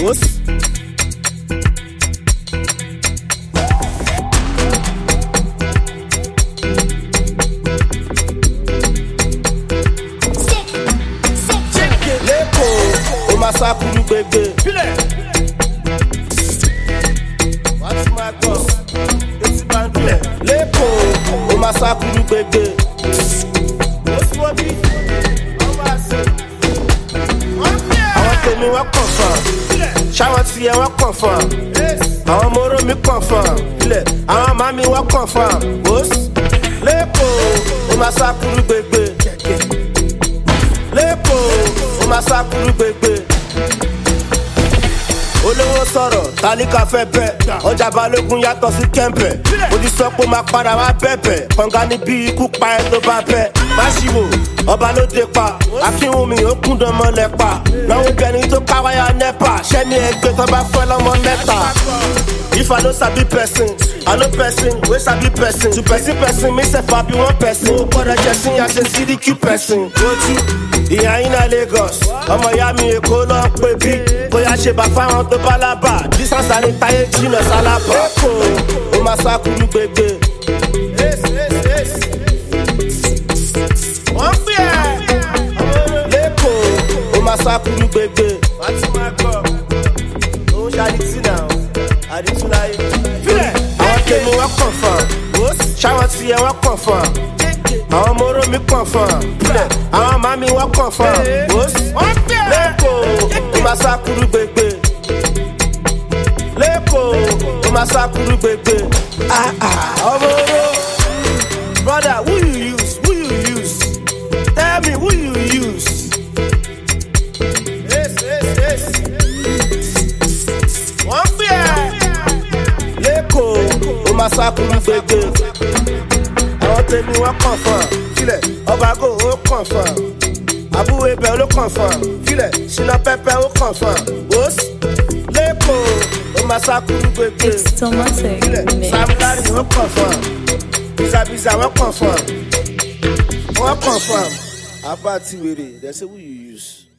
What's Masakuru gbegbe. What's my boss? It's Bandule. Lepo, o masakuru gbegbe. What's what be? Àwọn tèmi wọ́n confirm. Ṣáwọn tiẹ̀ wọ́n confirm. Àwọn moro mi confirm. Àwọn mami wọ́n confirm. Lepo, o masakuru gbegbe. Lepo, o masakuru gbegbe. Olówó sọ̀rọ̀ tálíkà fẹ́ bẹ́ ọjà balógun yàtọ̀ sí kẹ́ńpẹ̀ mo ti sọ pé máa padà wá bẹ̀bẹ̀ kànga níbi ikú pa ẹ tó bá bẹ́ máṣíwò ọba ló dé pa akínwùmí ó kún dánmọ́ lẹ́pa náwó bẹni tó káwáyà nẹ́pà ṣẹ́ni ẹgbẹ́ tó bá fẹ́ lọ́mọ mẹ́ta. If I no sabi person, I know person, wey sabi person. To person, me sef I be one person. O gbọ́dọ̀ jẹ́ sí yàn ṣe CDQ person. Lójú ìyá yín náà Lagos, ọmọ ìyá mi Èkó lọ pé bí. Bóyá ṣe bá fáwọn tó bá lábà, dísànsá ní táyé jìnnà sálábà. Lẹ́kọ̀ọ́, ó máa sákúrú gbegbe. Wọ́n pè é. Lẹ́kọ̀ọ́, ó máa sákúrú gbegbe. Wọ́n ti máa gbọ́, òun ṣàdìtì náà. Aditulaye. Àwọn tèmi wọ́n confirm. Ṣáwọn tiẹ̀ wọ́n confirm. Àwọn moro mi confirm. Àwọn mami wọ́n confirm. Lẹ́kọ̀ọ́, ó máa sákúrú gbegbe. Lẹ́kọ̀ọ́, ó máa sákúrú gbegbe. Ọmọ oró. Brother, who you use? Who you use? Tell me who you use. Wọ́n pè é. Lẹ́kọ̀ọ́, ó máa sákúrú gbegbe. Àwọn tèmi wọ́n confirm. Filẹ̀, ọbago ó confirm. Àbúrò ibẹ̀ ló confirm. Filẹ̀, ṣínà pẹ́pẹ́ ó confirm. Lẹ́kọ̀ọ́, ó máa sákúrú gbegbe. Filẹ̀, Samulari ó confirm. Bizabiza wọ́n confirm. Wọ́n confirm. Abá ti wèrè, they say who you use.